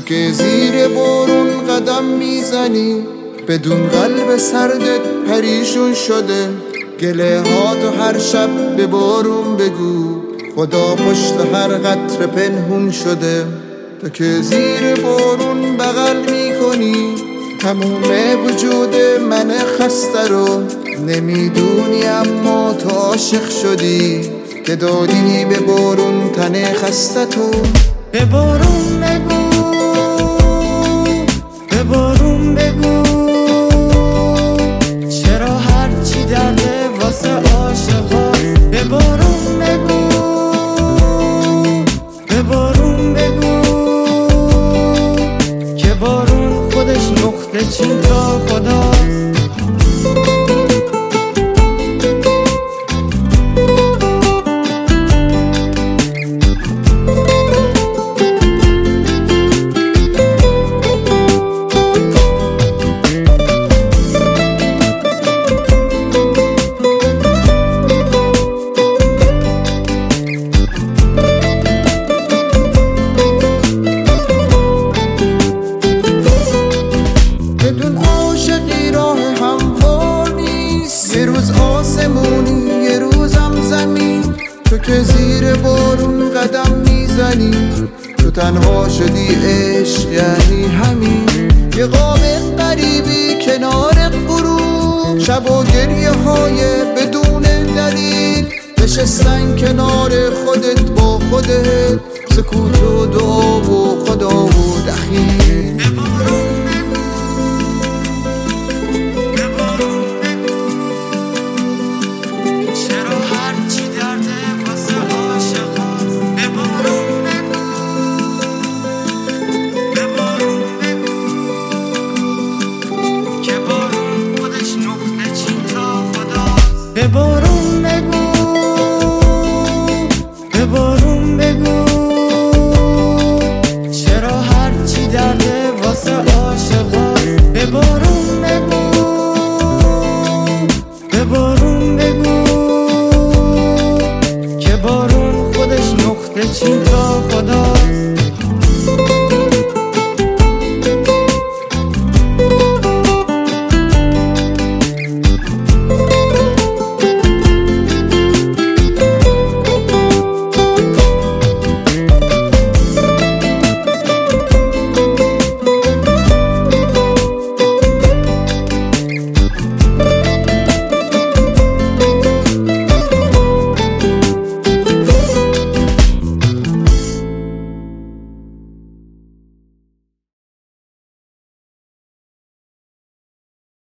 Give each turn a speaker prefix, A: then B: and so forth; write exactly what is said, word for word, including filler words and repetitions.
A: تو که زیر بارون قدم میزنی، بدون قلب سردت پریشون شده. گله ها تو هر شب به بارون بگو، خدا پشت هر قطره پنهون شده. تو که زیر بارون بغل میکنی تموم وجود من خسته رو، نمیدونی اما تو عاشق شدی که دادی به بارون تن خسته تو.
B: به بارون بگو، به بارون بگو چرا هرچی درده واسه عاشقاست. به بارون بگو، به بارون بگو که بارون خودش نقطه چین تا خداست.
A: یه روز آسمونی یه روزم زمین، تو که زیر بارون قدم میزنی، تو تنها شدی عشق یعنی همین. یه قاب غریبی کنار غروب، شب و گریه های بدون دلیل، نشستن کنار خودت با خودت، سکوت و دعا و خدا و دخیل.